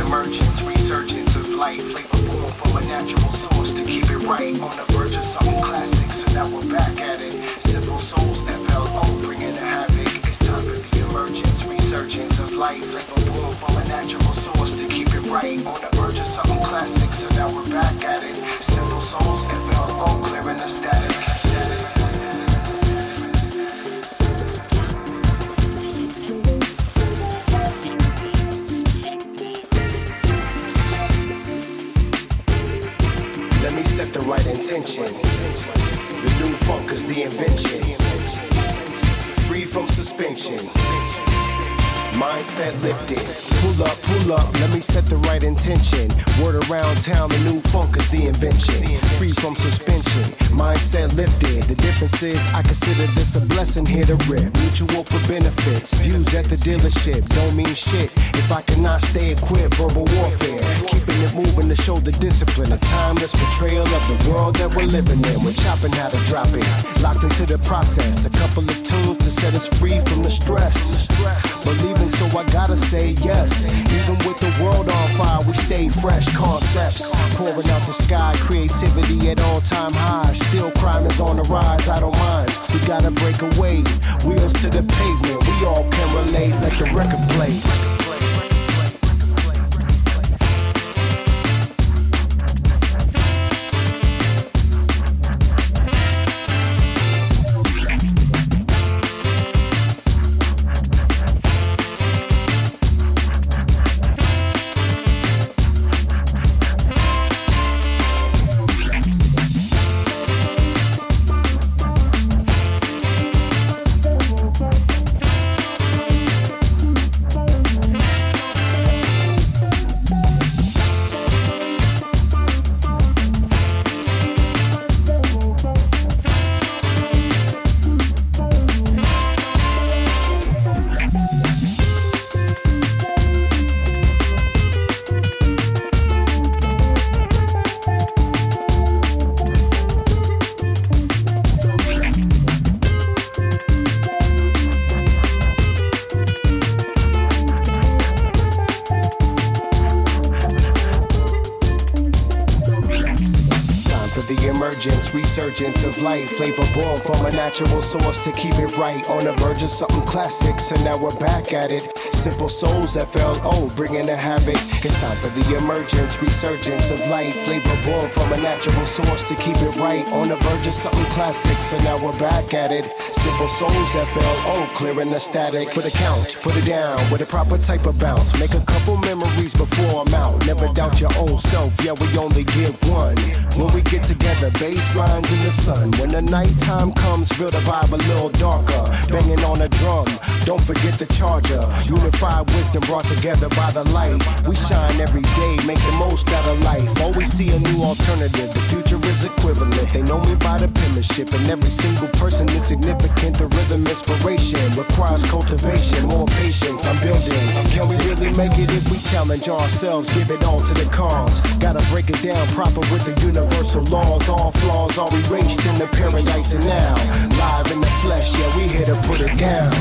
emergence, resurgence of life, flavor born from a natural source to keep it right. On the verge of something classic, so now we're back at it. Simple souls that fell old, bringing the havoc. It's time for the emergence, resurgence of life, flavor born from a natural source to keep it right. On the verge of something classic, so now we're back at it. Simple souls that fell old, clearing the static. Let me set the right intention. The new funk is the invention. Free from suspension. Mindset lifted. Pull up, let me set the right intention. Word around town, the new funk is the invention. Free from suspension, mindset lifted. The difference is I consider this a blessing here to rip. Mutual for benefits, views at the dealership don't mean shit if I cannot stay equipped. Verbal warfare, keeping it moving to show the discipline. A timeless portrayal of the world that we're living in. We're chopping how to drop it, locked into the process. A couple of tunes to set us free from the stress. Believing, so I gotta say yes. Even with the world on fire, we stay fresh. Concepts pouring out the sky, creativity at all-time highs. Still crime is on the rise, I don't mind. We gotta break away, wheels to the pavement. We all can relate, let the record play. Resurgence of life, flavor born from a natural source to keep it right. On the verge of something classic, so now we're back at it. Simple souls that fell old, bringing the havoc. It's time for the emergence, resurgence of life, flavor born from a natural source to keep it right. On the verge of something classic, so now we're back at it. Simple souls that fell old, clearing the static. Put a count, put it down with a proper type of bounce. Make a couple memories before I'm out. Never doubt your own self, yeah, we only get one. When we get together, bass lines in the sun. When the nighttime comes, feel the vibe a little darker. Banging on a drum, don't forget the charger. Unified wisdom brought together by the light. We shine every day, make the most out of life. Always see a new alternative, the future is equivalent. They know me by the penmanship, and every single person is significant. The rhythm inspiration requires cultivation, more patience. I'm building. Can we really make it if we challenge ourselves? Give it all to the cause. Gotta break it down proper with the universal laws. All flaws are erased in the paradise and now. Live in the flesh, yeah, we here to put it down.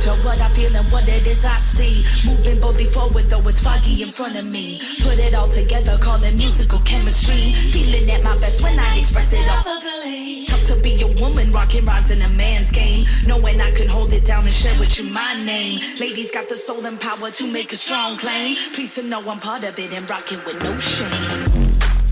to what I feel and what it is I see. Moving boldly forward though it's foggy in front of me. Put it all together, call it musical chemistry. Feeling at my best when I express it all. Tough to be a woman, rocking rhymes in a man's game. Knowing I can hold it down and share with you my name. Ladies got the soul and power to make a strong claim. Pleased to know I'm part of it and rocking with no shame.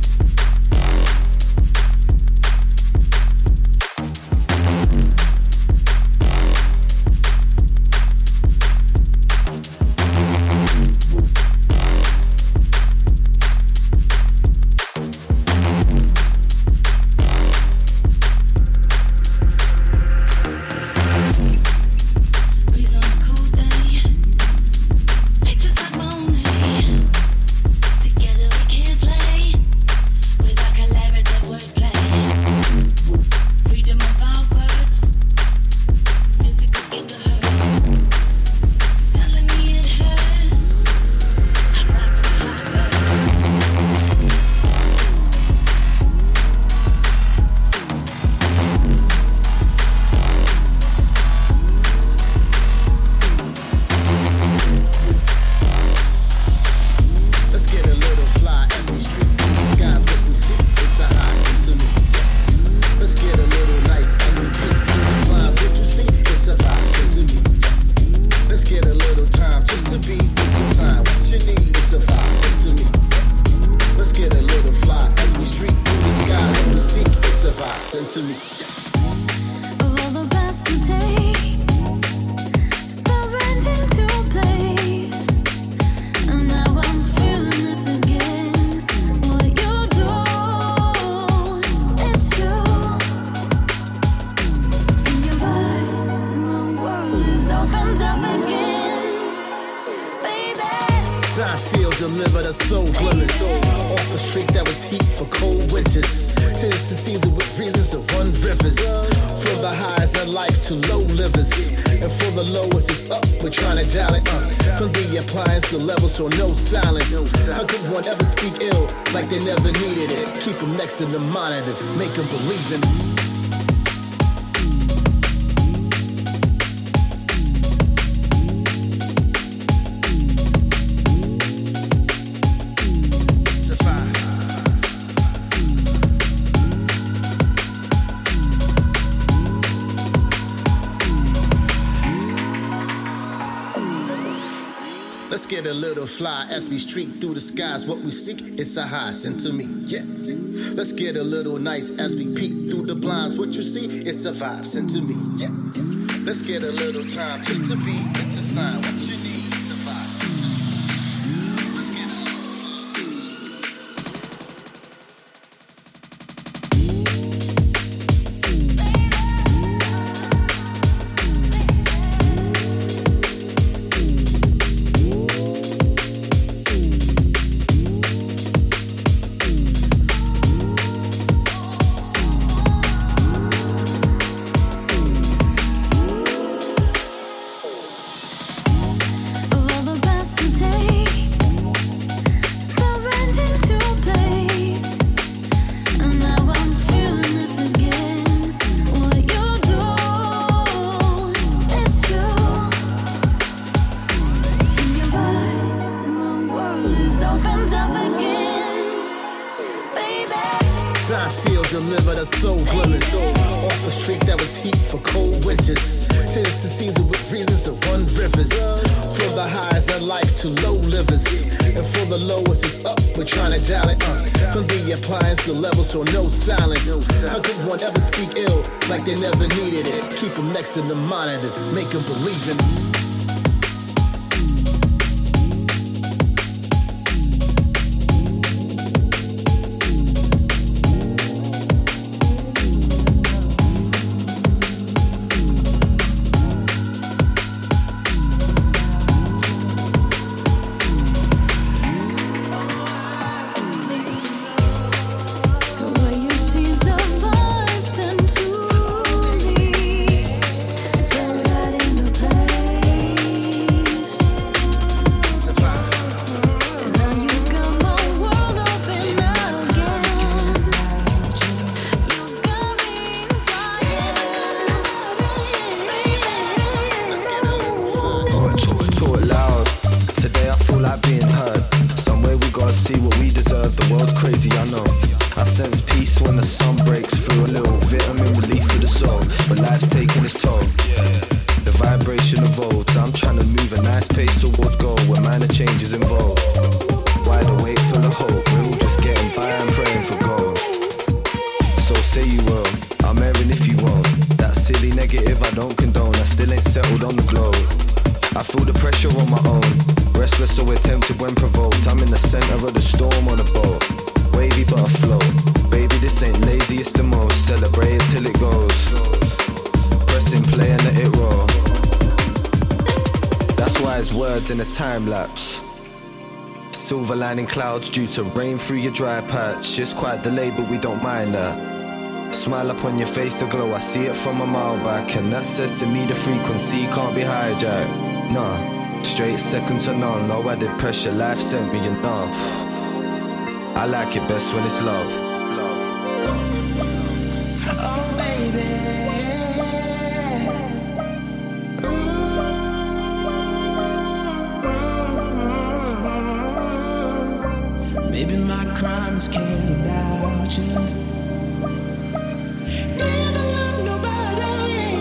To the monitors, make them believe in Let's get a little fly as we streak through the skies. What we seek, it's a high, send to me, yeah. Let's get a little nice as we peek through the blinds. What you see, it's a vibe, send to me, yeah. Let's get a little time just to be, it's a sign. What you need, it's a vibe, send to me. Let's get a little fly as we streak. Deliver the soul glimmers off a streak that was heat for cold winters. Tis the season with reasons to run rivers. For the highs of life to low livers, and for the lowest it's up. We're trying to dial it up. From the appliance to levels, so no silence. How could one ever speak ill like they never needed it? Keep them next to the monitors, make them believe in. Play. negative, I don't condone. I still ain't settled on the globe. I feel the pressure on my own. Restless, so tempted when provoked. I'm in the center of the storm on a boat. Wavy but afloat. Baby, this ain't lazy, it's the most. Celebrate it till it goes. Pressing play and let it roll. That's wise words in a time lapse. Silver lining clouds due to rain through your dry patch. It's quite delayed, but we don't mind that. Smile up on your face, the glow, I see it from a mile back. And that says to me the frequency can't be hijacked. Nah, straight second to none. No added pressure, life sent me enough. I like it best when it's love. Oh baby, maybe my crimes came about you. Never love nobody.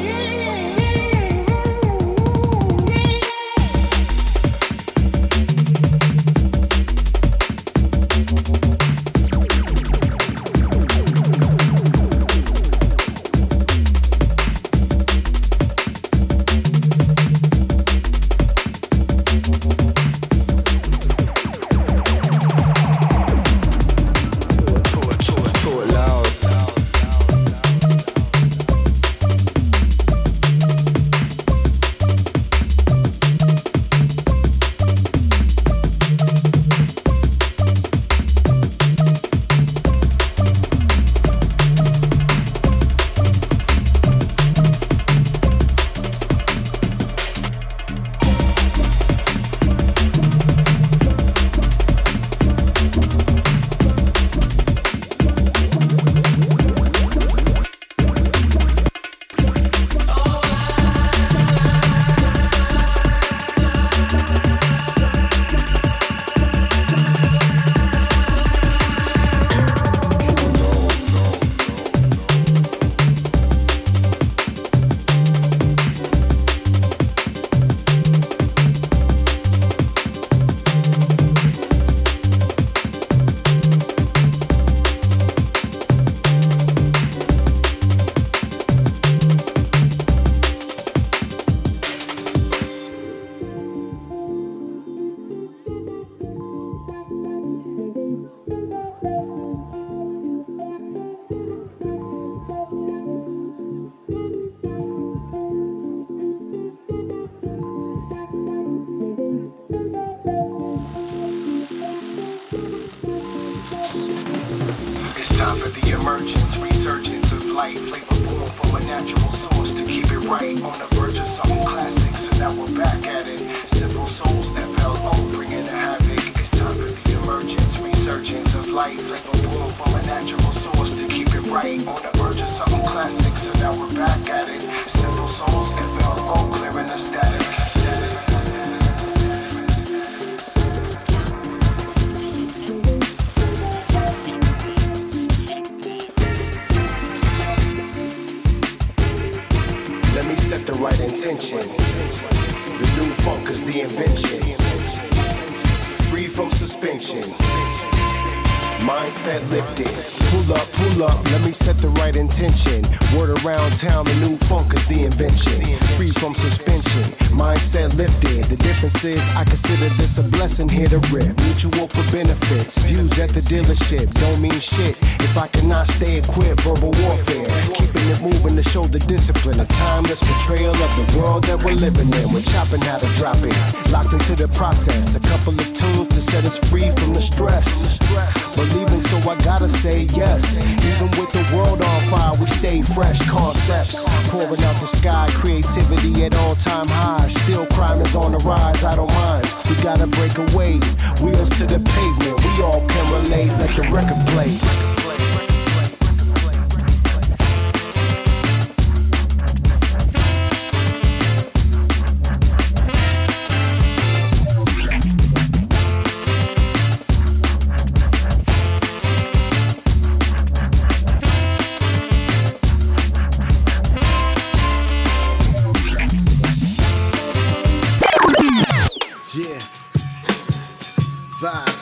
Town, the new funk is the invention. Free from suspension, mindset lifted. The difference is I consider this a blessing here to rip. Mutual for benefits, views at the dealership don't mean shit if I cannot stay equipped. Verbal warfare, keeping it moving to show the discipline. A timeless portrayal of the world that we're living in. We're chopping how to drop it, locked into the process. A couple of tunes to set us free from the stress. Believing, so I gotta say yes. Even with the world on fire, we stay fresh. Concepts pouring out the sky, creativity at all-time highs. Still crime is on the rise, I don't mind. We gotta break away, wheels to the pavement. We all can relate, let the record play.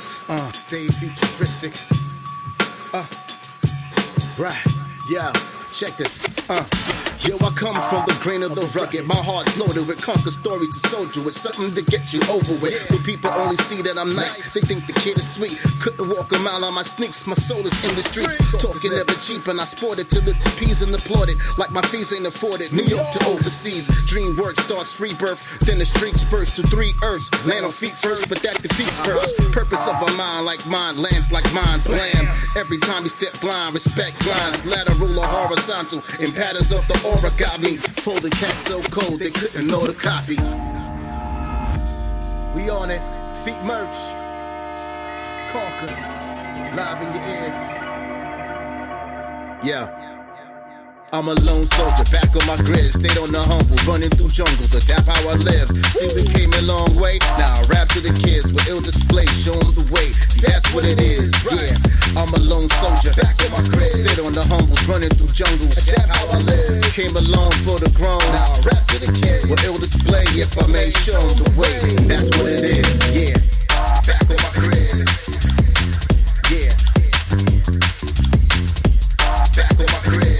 Stay futuristic. Right, yeah. check this. Yo, I come from the grain of the rugged. My heart's loaded with conquer stories to soldier with something to get you over with. When people only see that I'm nice, they think the kid is sweet. Couldn't walk a mile on my sneaks, my soul is in the streets. Talking never cheap, and I sport it till it's appeased and applauded. Like my fees ain't afforded. New York to overseas. Dream work starts rebirth, then the streets burst to 3 earths. Land on feet first, but that defeats purpose. Purpose of a mind like mine, lands like mine's blam. Every time you step blind, respect lines, lateral or horizontal. In patterns of the aura got me. Folded cats so cold they couldn't know the copy. We on it, beat merch, conquer, live in your ears. Yeah. I'm a lone soldier, back on my grid, stayed on the humble, running through jungles, adapt how I live. See, we came a long way, now I rap to the kids with ill display, show them the way, that's what it is, yeah. I'm a lone soldier, back on my grid, stayed on the humbles, running through jungles, adapt how I live. Came along for the grown, now I rap to the kids with ill display, if I may show them the way, that's what it is, yeah. Back on my grid, yeah. Back on my grid.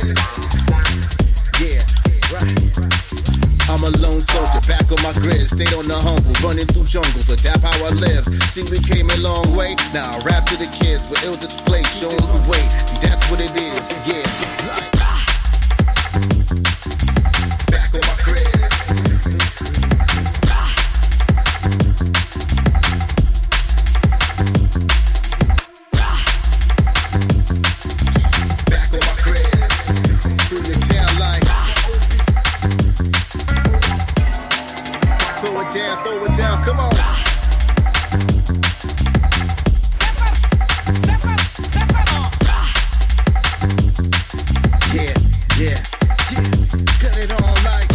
I'm a lone soldier, back on my grid, stayed on the humble, running through jungles, adapt how I live. See, we came a long way, now I rap to the kids with ill display, show them the way, that's what it is, yeah. Back on my grid. Back on my grid. Through the town like throw it down, come on. Yeah, yeah, yeah. Cut it on like.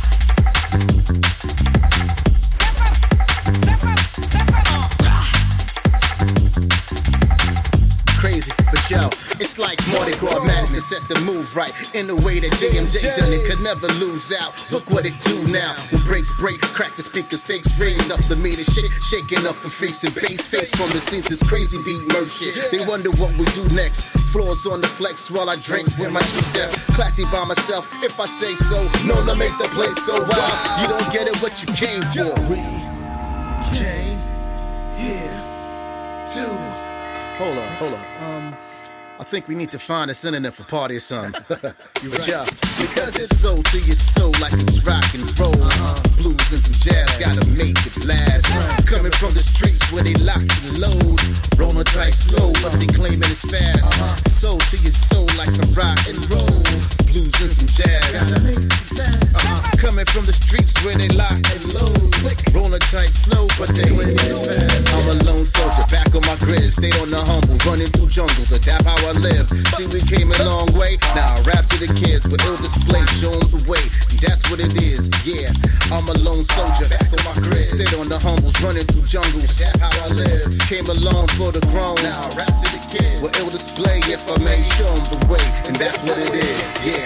Crazy, but yo, it's like Mardi Gras managed to set the move right in the way that JMJ done it, could never lose out. Look what it do now. When breaks break, crack the speaker, stakes raise up the meter, shaking up the freaks and bass face from the scenes. It's crazy beat merch shit. They wonder what we do next. Floors on the flex while I drink with my two-step. Classy by myself, if I say so. Known to make the place go wild. You don't get it what you came for. We came here to. Hold up. I think we need to find a synonym for party or something. You right. Yeah, because it's soul to your soul like it's rock and roll. Blues and some jazz gotta make it last. Coming from the streets where they lock and load. Rolling type slow, but they claiming it's fast. Soul to your soul like some rock and roll. Blues and some jazz. Coming from the streets where they lock and load. Rolling type slow, but they claiming it's fast. I'm a lone soldier, back on my grid, stayed on the humble, running through jungles, adapt how I live. See, we came a long way, now I rap to the kids with ill display, show them the way, that's what it is, yeah. I'm a lone soldier, back on my grid, stayed on the humbles, running through jungles, that's how I live. Came along for the grown, now I rap to the kids with ill display, if I may show them the way, and that's what it is, yeah.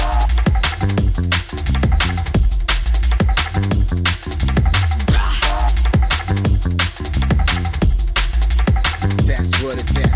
That's what it is.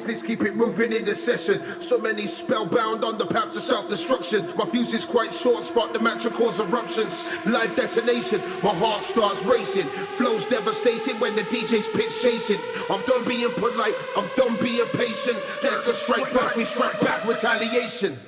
business, keep it moving in the session. So many spellbound on the path to self-destruction. My fuse is quite short, spark the match and cause eruptions. Live detonation, my heart starts racing. Flows devastating when the DJ's pitch chasing. I'm done being polite, I'm done being patient. Dare to strike first, we strike back, retaliation.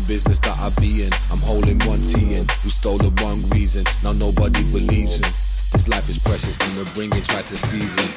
business that I be in. I'm holding one T in, who stole the wrong reason. Now nobody believes in. This life is precious and the bringing try to seize it.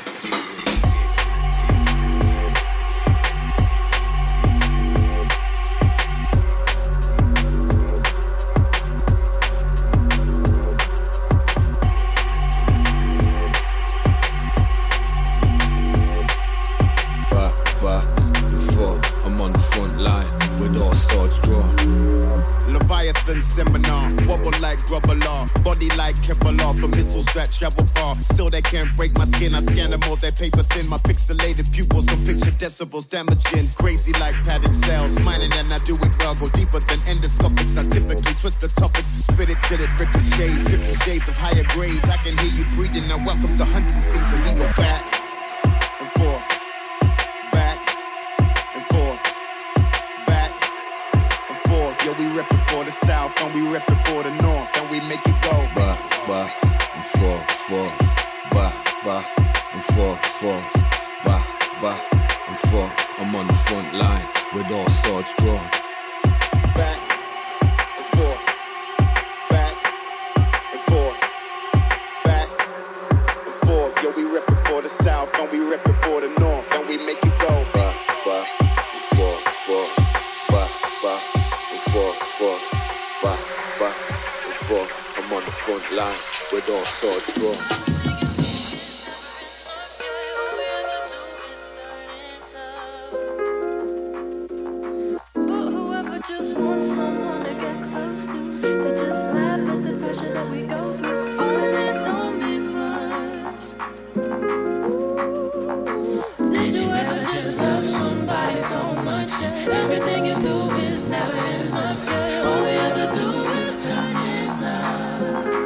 Seminar, wobble like Grovelar, body like Kevlar for missiles that travel far. Still they can't break my skin. I scan them all, they paper thin. My pixelated pupils don't picture decibels damaging. Crazy like padded cells, mining and I do it well. Go deeper than endoscopics. I typically twist the topics, spit it till it ricochets. 50 shades of higher grades. I can hear you breathing. Now welcome to hunting season. We go back and forth. Yo, we reppin' for the South, and we reppin' for the North, and we make it go. Ba, and forth, ba, and forth, ba, and forth. I'm on the front line with all swords drawn. Back and forth, back and forth, back and forth. Yo, we reppin' for the South, and we reppin' for the North, and we make it go. Ba, and forth, ba, and forth. I'm on the front line with all swords drawn. But whoever just wants someone to get close to just laugh at the pressure that we go through. All of this don't mean much. Did you ever just love somebody so much? Everything you do is never enough. All we ever do is turn it love.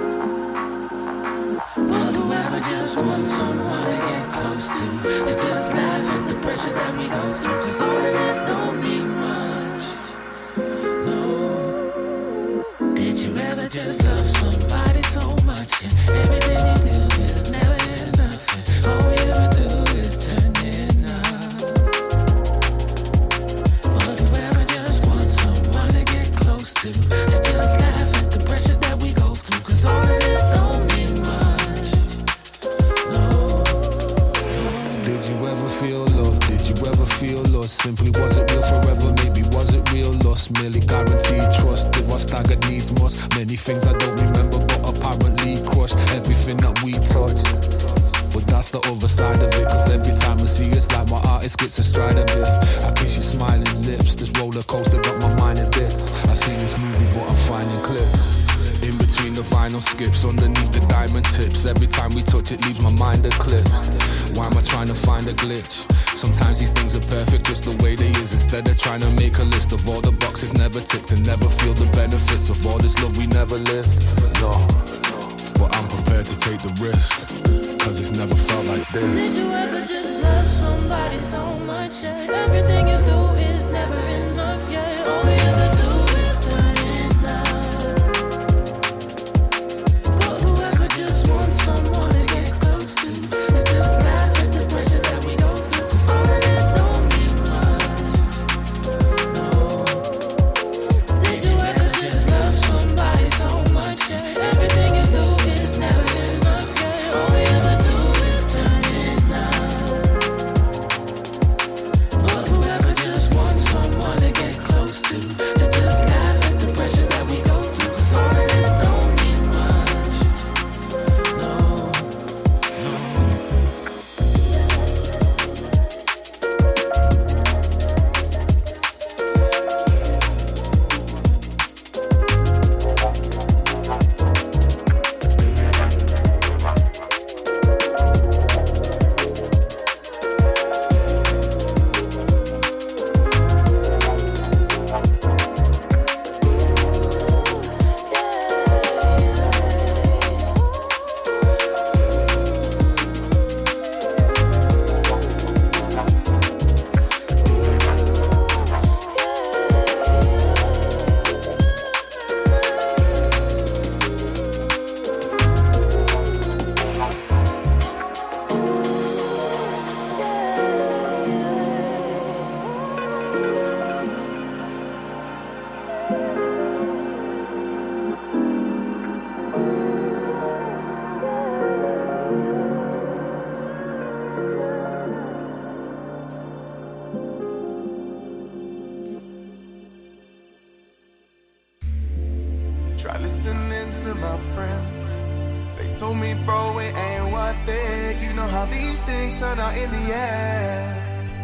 But whoever just wants someone to get close to just laugh at the pressure that we go through. Cause all of this don't mean much. No. Did you ever just love somebody so much? Everything you do is never enough. All we ever do is turn it up. But whoever just wants someone to get close to just laugh at the pressure that we go through. Cause all of this don't mean much. No. Did you ever feel love? Did you ever feel lost? Simply was it real forever? Maybe was it real lost? Merely guaranteed trust. If I staggered needs must. Many things I don't remember but apparently crushed everything that we touched. But that's the other side of it. Cause every time I see you, it's like my artist gets astride a bit. I kiss your smiling lips. This roller coaster got my mind in bits. I seen this movie but I'm finding clips in between the vinyl skips, underneath the diamond tips. Every time we touch it leaves my mind eclipsed. Why am I trying to find a glitch? Sometimes these things are perfect just the way they is. Instead of trying to make a list of all the boxes never ticked and never feel the benefits of all this love we never lived. No, but I'm prepared to take the risk. Cause it's never felt like this. Did you ever just love somebody so much? Yeah? Everything you do is never enough. Yeah, all we ever do is turn it down. But whoever just wants someone to get close to just laugh at the pressure that we go through. Cause all of this don't mean much. No. Did you ever just love somebody so much? Yeah? Everything you do is never enough. Yeah, all we ever do is turn it down. But whoever just wants someone to get close to Try listening to my friends. They told me, bro, it ain't worth it. You know how these things turn out in the end.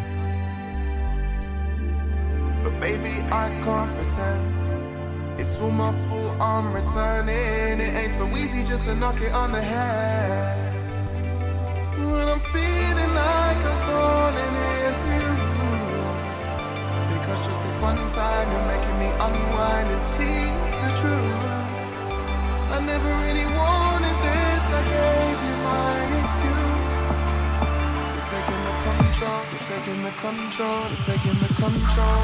But baby, I can't pretend. It's all my fault, I'm returning. It ain't so easy just to knock it on the head. When I'm feeling like I'm falling into you, because just this one time you're making me unwind and see the truth. I never really wanted this, I gave you my excuse. You're taking the control, you're taking the control, you're taking the control.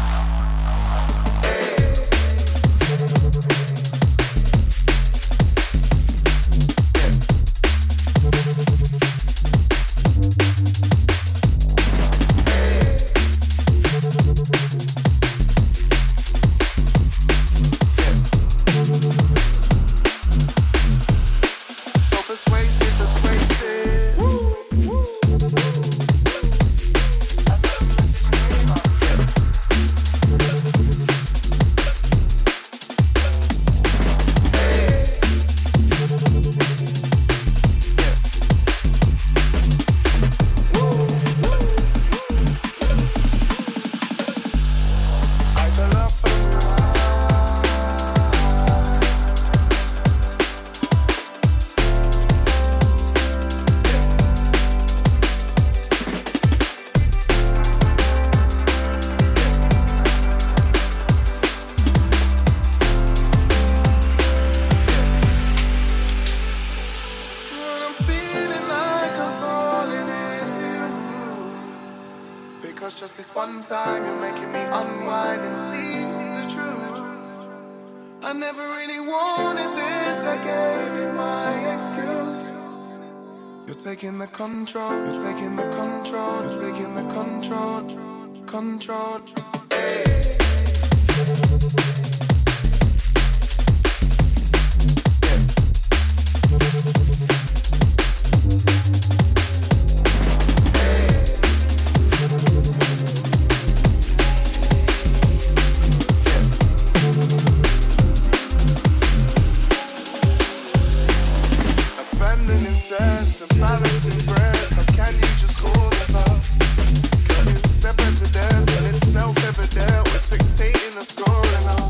Taking the control, you're taking the control, you're taking the control, control. Balancing breads, how can you just call this love? Got you set precedents and it's self-evident. We're spectating the score and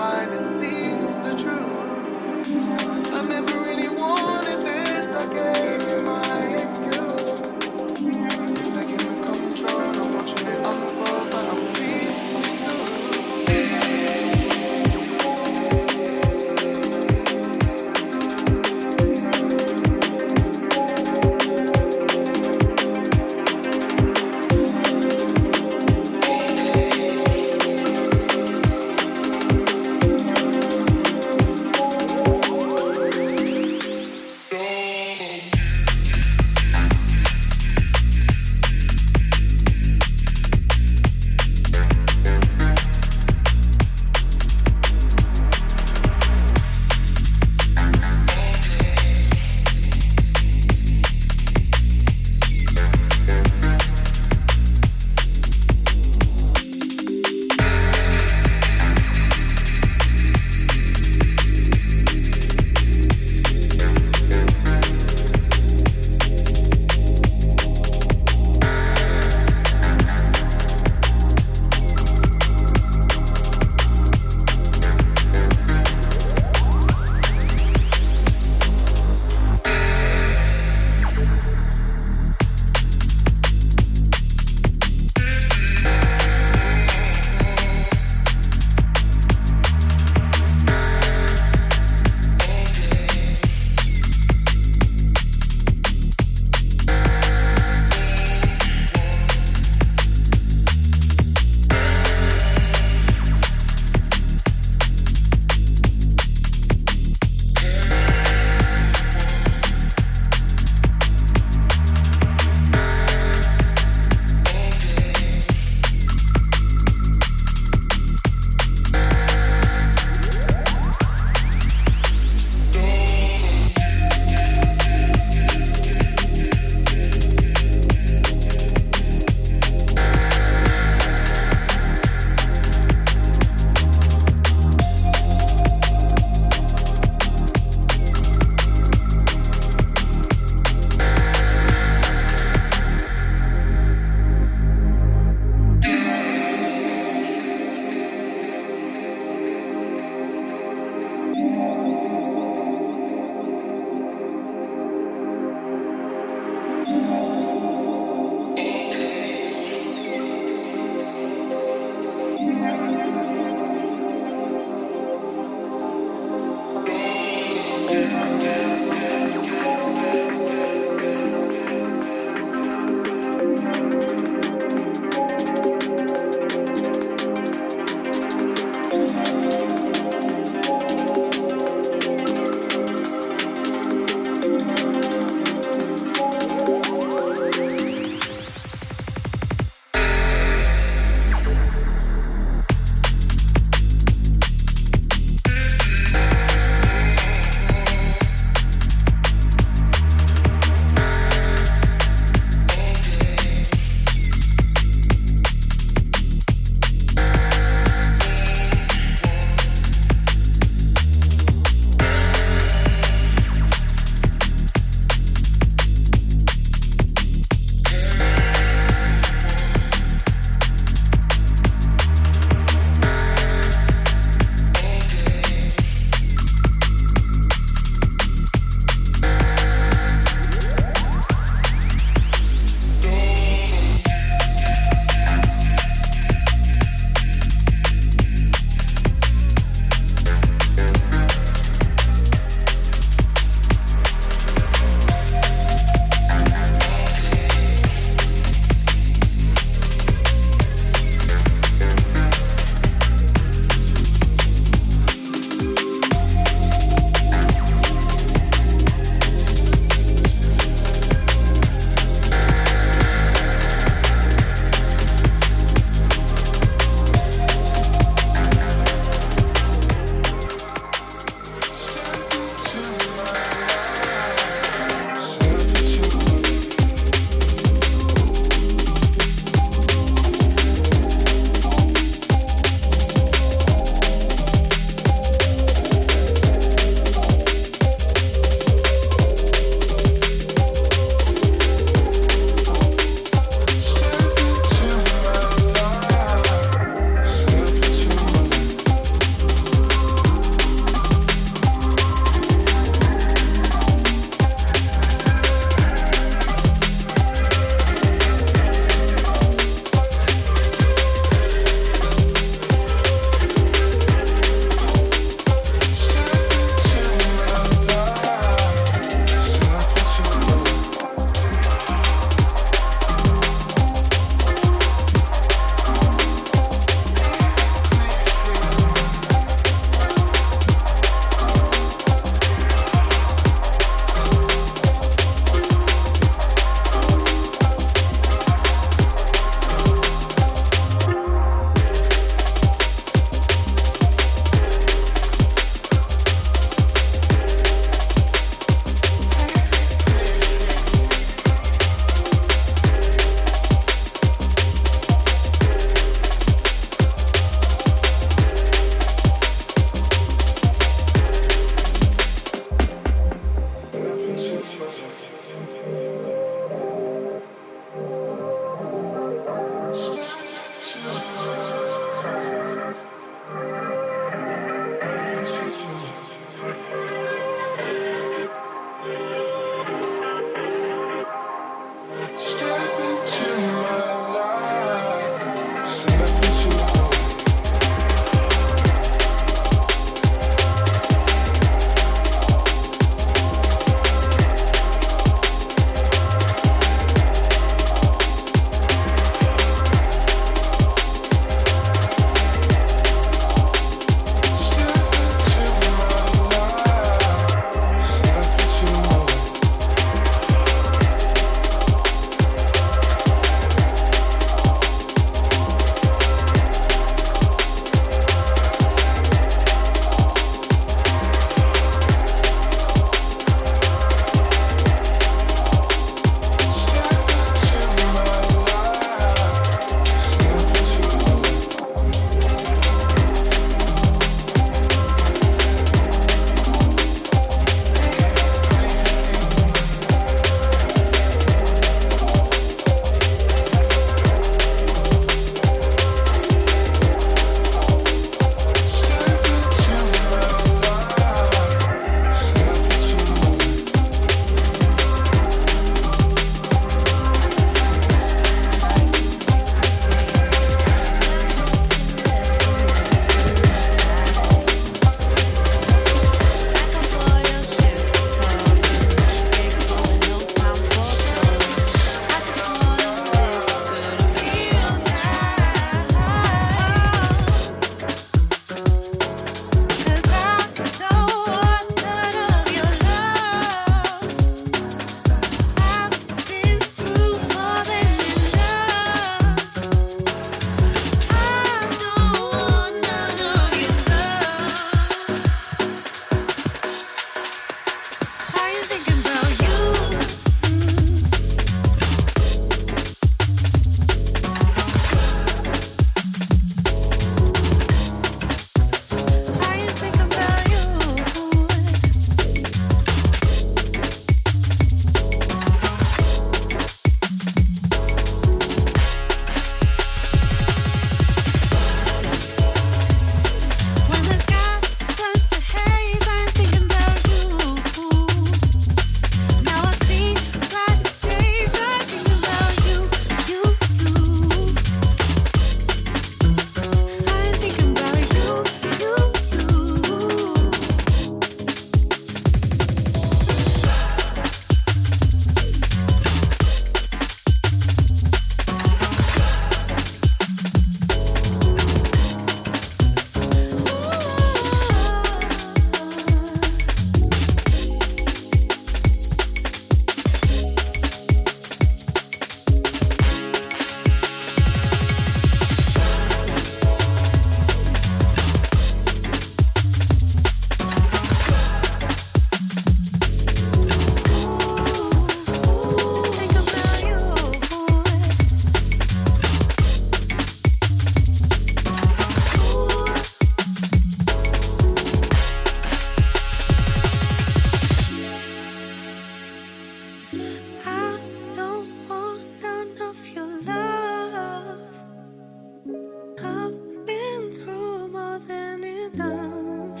I don't want none of your love. I've been through more than enough.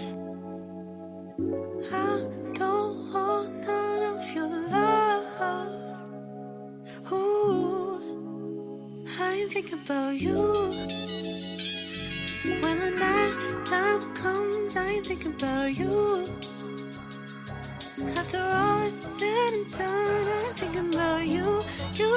I don't want none of your love. Ooh, I ain't thinking about you. When the night time comes, I ain't thinking about you. After all is said and done, I'm thinking about you, you.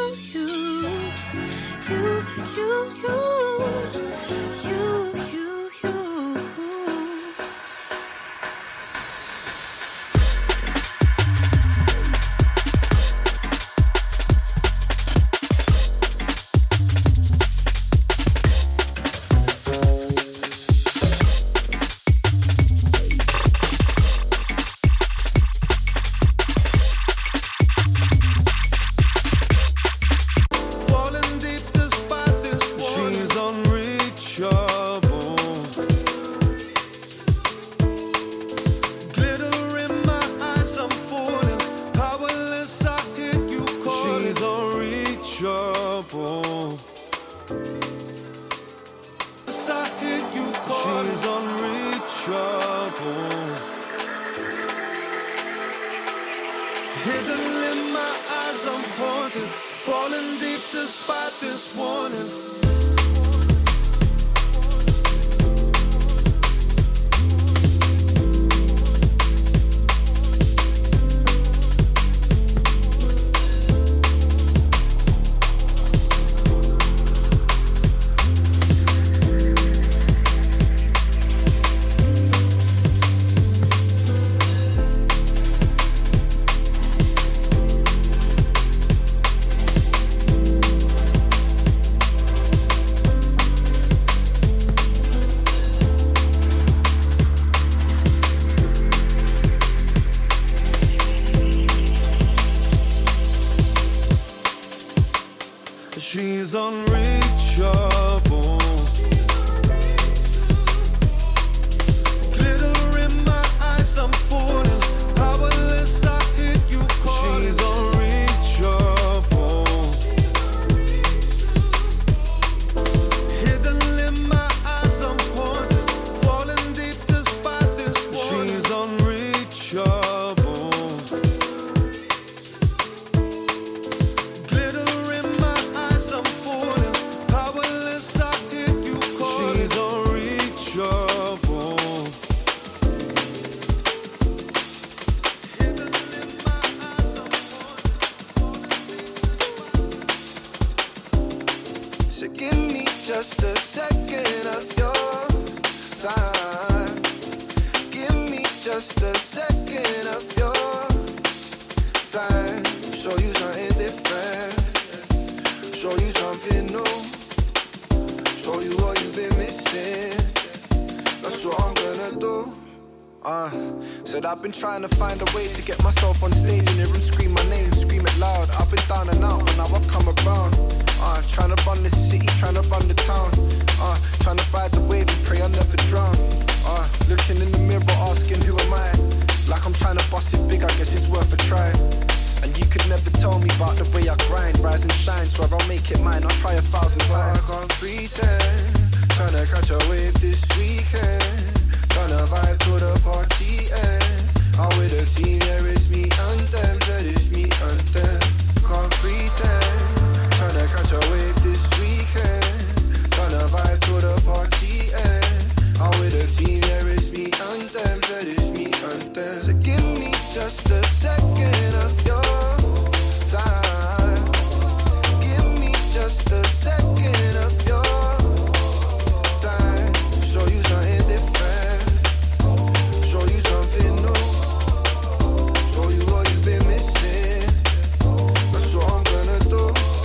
She's unreachable. Glitter in my eyes, I'm falling. Powerless, I hear you calling. She's unreachable. Hidden in my eyes, I'm haunted. Falling deep despite this warning. She's unreachable. Glitter in my eyes, I'm falling. Powerless, I hear you calling. She's unreachable. Hidden in my eyes, I'm haunted. So give me just a second of your time. Give me just a second of your time. Show you something different. Show you something new. Show you what you've been missing. That's what I'm gonna do. Said I've been trying to find a way to get myself on stage in the room, scream my name, scream it loud. I've been down and out, but now I've come around. Trying to run this city, trying to run the town. Trying to ride the wave and pray I never drown. Looking in the mirror, asking who am I? Like I'm trying to bust it big, I guess it's worth a try. And you could never tell me about the way I grind. Rise and shine, swear I'll make it mine. I'll try 1,000 times. I can't pretend. Tryna catch a wave this weekend. Tryna vibe to the party end. I'm with a team, there is me and them. There is me and them. Can't pretend. Tryna catch a wave this weekend. Tryna vibe to the party end. I'm with a team, there is me and them. There is me and them. So give me just a second of your time. Give me just a second of your time. Show you something different. Show you something new. Show you what you've been missing. That's what I'm gonna do.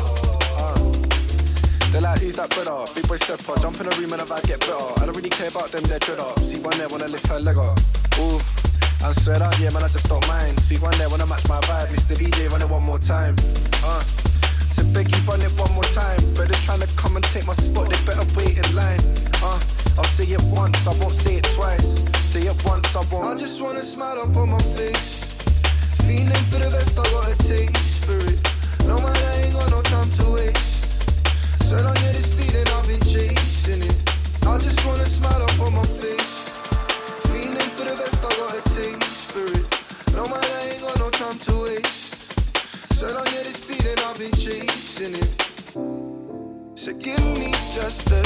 They're like, who's that brother? Big boy stepper. Jump in a room and the vibe get better. I don't really care about them, they're dreader. See one there wanna lift her leg up. Ooh, I swear that, yeah man, I just don't mind. See one there wanna match my vibe. Mr. DJ, run it one more time. So beg you, run it one more time. Brothers trying to come and take my spot, they better wait in line. I'll say it once, I won't say it twice. Say it once, I won't. I just wanna smile up on my face. Feeling for the best, I got a taste. I've been chasing it. So give me just a